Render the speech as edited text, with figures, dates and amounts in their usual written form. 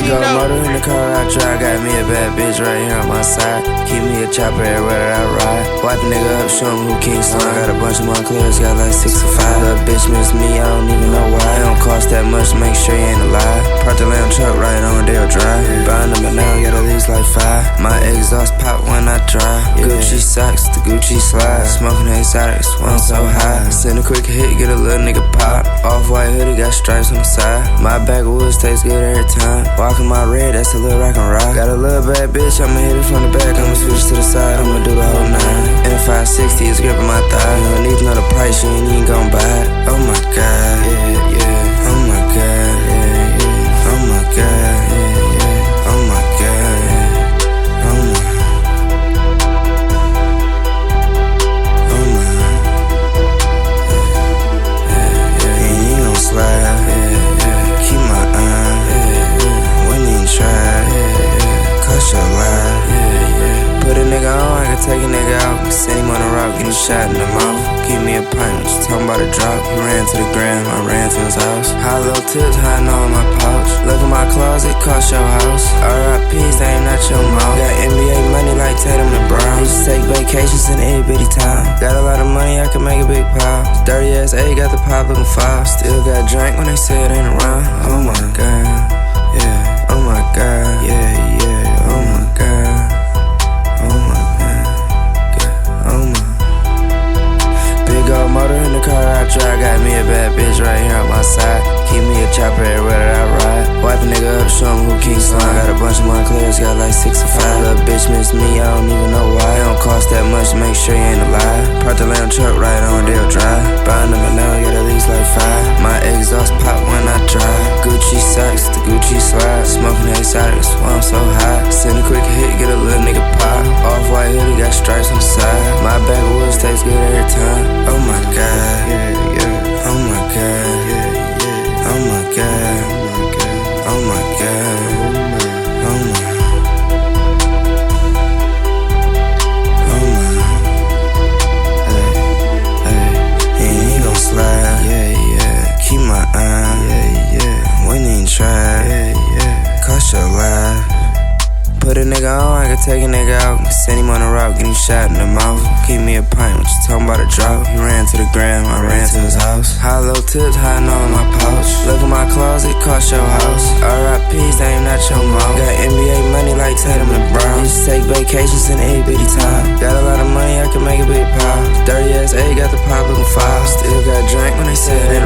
Big old motor in the car I drive. Got me a bad bitch right here on my side. Keep me a chopper everywhere that I ride. Wipe a nigga up, show him who King Slime. Got a bunch of Montclairs, got like 6 or 5. Little bitch miss me, I don't even know why. It don't cost that much to make sure you ain't alive. Park the lamb truck right on Dale Drive. Buying them but now I got at least like 5. My exhaust pop when I drive. Gucci socks, the Gucci slides. Smoking exotics, one so high. Send a quick hit, get a little nigga pop. Off-white hoodie, got stripes on the side. My backwoods tastes good every time. Walking my red, that's a little rock and rock. Got a little bad bitch, I'ma hit it from the back. I'ma switch to the side, I'ma do the whole 9. And a 560 is gripping my thigh. You don't need to know the price, you ain't even gon' buy it. Oh my god, yeah, yeah. Oh my god, yeah, yeah. Oh my god, yeah, yeah. Oh my god, yeah. Oh my. Oh my. Yeah, yeah. And you gon' slide, yeah, yeah. Keep my eye, yeah, yeah. Wouldn't even try, yeah, yeah. Cuss your lie, yeah, yeah. Put a nigga on, I can take a nigga out. Send him on the rock, get him shot in the mouth. Give me a pint, what you talking about a drop? He ran to the gram, I ran to his house. High low tips, high no in my pouch. Look at my closet, cost your house. RIPs, they ain't not your mouth. Got NBA money like Tatum and Brown. Used to take vacations in any bitty town. Got a lot of money, I can make a big pile. Dirty ass A, got the pop looking 5. Still got drink when they say it ain't around. Oh my god, yeah. Oh my god, yeah, yeah. Oh my god. Oh my god, yeah. Oh my. Big old motor in the car I drive. Got me a bad bitch right here on my side. Keep me a chopper everywhere that I ride. Wipe a nigga up, show him who King Slime. Got a bunch of Montclairs, got like 6 or 5. Little bitch miss me, I don't even know why. It don't cost that much to make sure you ain't alive. Park the lamb truck right on Dale Drive. Buying them but now I got at least like 5. My exhaust pop when I drive. Gucci socks, the Gucci slides. Smoking exotics, why I'm so high. Send a quick hit, get a little nigga pop. Off-white hoodie, got stripes on the side. My backwoods tastes good every time. Oh my god, yeah, yeah. Oh my god, yeah, yeah. Oh my god, oh my god, oh my. Oh my. Hey, hey. And you gon' slide, yeah, yeah. Keep my eye, yeah, yeah. Wouldn't even try, yeah, yeah. Cuss your lie. Put a nigga on, I can take a nigga out. Send him on the rock, get him shot in the mouth. Give me a pint, what you talking about a drop? He ran to the gram, I ran to his house. High low tips, high no in my pouch. Look at my closet, cost your house. RIPs, they ain't not your mouth. Got NBA money like Tatum and Brown. Used to take vacations in any bitty town. Got a lot of money, I can make a big pile. Dirty ass A, got the pop looking 5. Still got drink when they say it ain't